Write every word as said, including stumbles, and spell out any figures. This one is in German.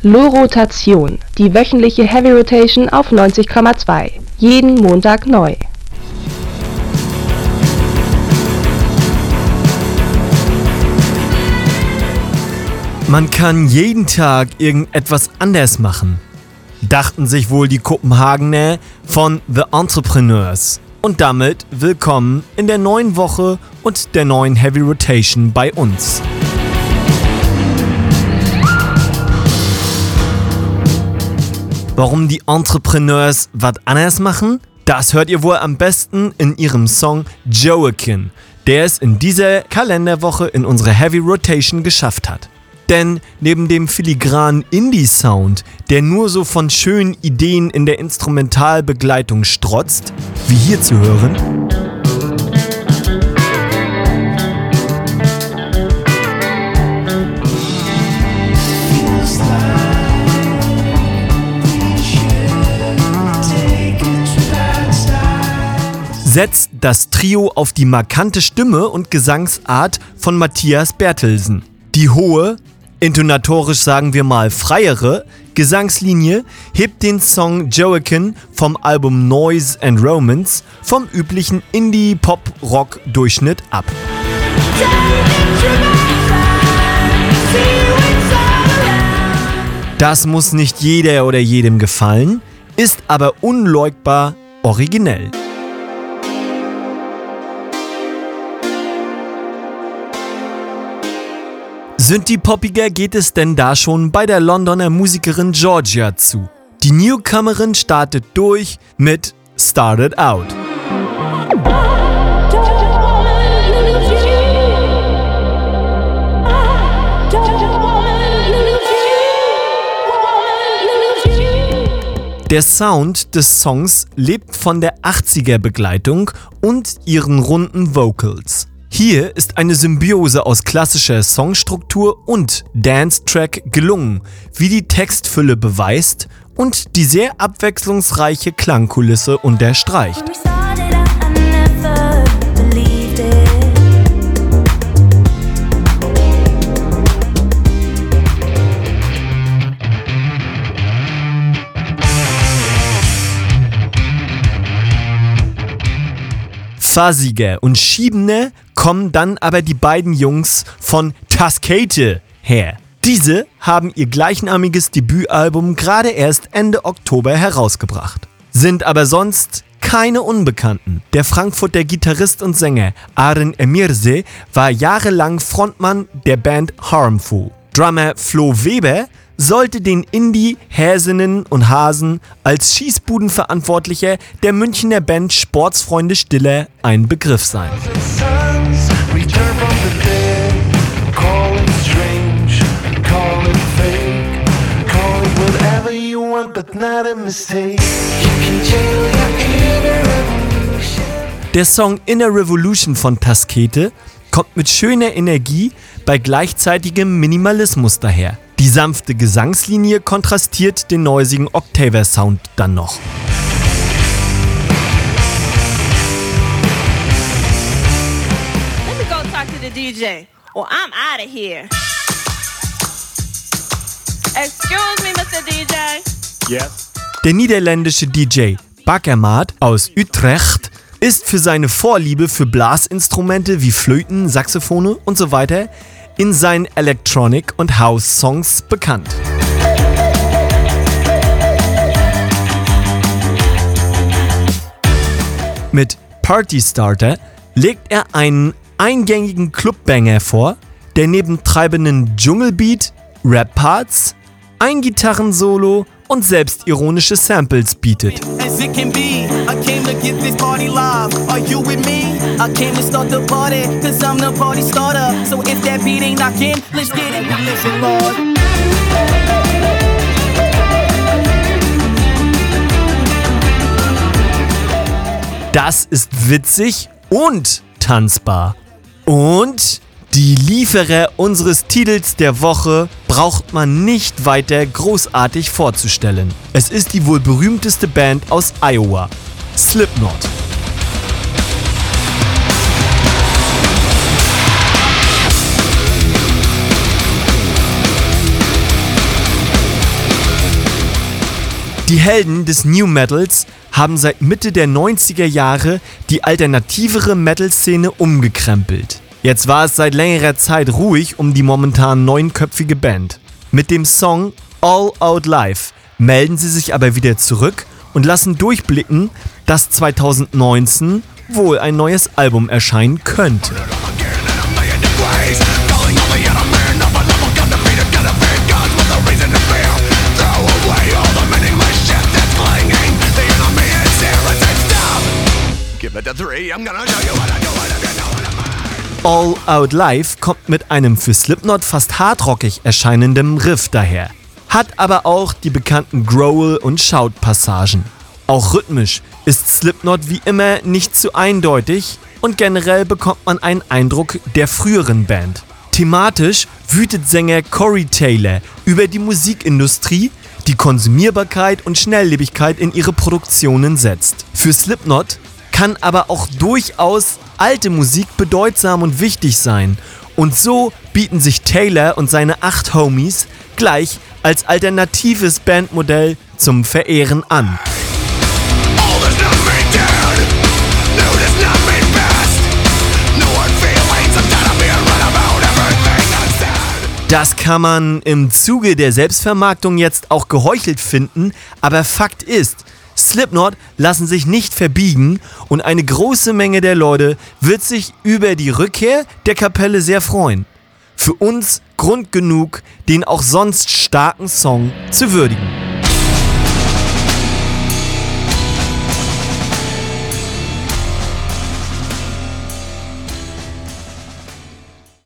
Lo-Rotation, die wöchentliche Heavy Rotation auf neunzig Komma zwei. Jeden Montag neu. Man kann jeden Tag irgendetwas anders machen, dachten sich wohl die Kopenhagener von The Entrepreneurs. Und damit willkommen in der neuen Woche und der neuen Heavy Rotation bei uns. Warum die Entrepreneurs was anders machen? Das hört ihr wohl am besten in ihrem Song Joaquin, der es in dieser Kalenderwoche in unsere Heavy Rotation geschafft hat. Denn neben dem filigranen Indie-Sound, der nur so von schönen Ideen in der Instrumentalbegleitung strotzt, wie hier zu hören, setzt das Trio auf die markante Stimme und Gesangsart von Matthias Bertelsen. Die hohe, intonatorisch sagen wir mal freiere, Gesangslinie hebt den Song Joaquin vom Album Noise and Romance vom üblichen Indie-Pop-Rock-Durchschnitt ab. Das muss nicht jeder oder jedem gefallen, ist aber unleugbar originell. Synthie-poppiger geht es denn da schon bei der Londoner Musikerin Georgia zu. Die Newcomerin startet durch mit Started Out. Der Sound des Songs lebt von der achtziger-Begleitung und ihren runden Vocals. Hier ist eine Symbiose aus klassischer Songstruktur und Dance-Track gelungen, wie die Textfülle beweist und die sehr abwechslungsreiche Klangkulisse unterstreicht. Fuzziger und schiebender kommen dann aber die beiden Jungs von Tuskate her. Diese haben ihr gleichnamiges Debütalbum gerade erst Ende Oktober herausgebracht. Sind aber sonst keine Unbekannten. Der Frankfurter Gitarrist und Sänger Aren Emirse war jahrelang Frontmann der Band Harmful. Drummer Flo Weber sollte den Indie-Häsinnen und Hasen als Schießbudenverantwortlicher der Münchner Band Sportsfreunde Stiller ein Begriff sein. Der Song Inner Revolution von Tuskate kommt mit schöner Energie bei gleichzeitigem Minimalismus daher. Die sanfte Gesangslinie kontrastiert den noisigen Octaver-Sound dann noch. Let me go talk to the D J. Or I'm out of here. Excuse me, Mister D J. Yes. Der niederländische D J Bakermaat aus Utrecht ist für seine Vorliebe für Blasinstrumente wie Flöten, Saxophone und so weiter in seinen Electronic- und House-Songs bekannt. Mit Party Starter legt er einen eingängigen Clubbanger vor, der neben treibenden Dschungelbeat, Rap-Parts, ein Gitarrensolo und selbstironische Samples bietet. Das ist witzig und tanzbar. Und die Lieferer unseres Titels der Woche braucht man nicht weiter großartig vorzustellen. Es ist die wohl berühmteste Band aus Iowa, Slipknot. Die Helden des New Metals haben seit Mitte der neunziger Jahre die alternativere Metal-Szene umgekrempelt. Jetzt war es seit längerer Zeit ruhig um die momentan neunköpfige Band. Mit dem Song All Out Live melden sie sich aber wieder zurück und lassen durchblicken, dass zweitausendneunzehn wohl ein neues Album erscheinen könnte. All Out Live kommt mit einem für Slipknot fast hardrockig erscheinendem Riff daher, hat aber auch die bekannten Growl- und Shout-Passagen. Auch rhythmisch ist Slipknot wie immer nicht zu eindeutig und generell bekommt man einen Eindruck der früheren Band. Thematisch wütet Sänger Corey Taylor über die Musikindustrie, die Konsumierbarkeit und Schnelllebigkeit in ihre Produktionen setzt. Für Slipknot kann aber auch durchaus alte Musik bedeutsam und wichtig sein. Und so bieten sich Taylor und seine acht Homies gleich als alternatives Bandmodell zum Verehren an. Das kann man im Zuge der Selbstvermarktung jetzt auch geheuchelt finden, aber Fakt ist, Slipknot lassen sich nicht verbiegen und eine große Menge der Leute wird sich über die Rückkehr der Kapelle sehr freuen. Für uns Grund genug, den auch sonst starken Song zu würdigen.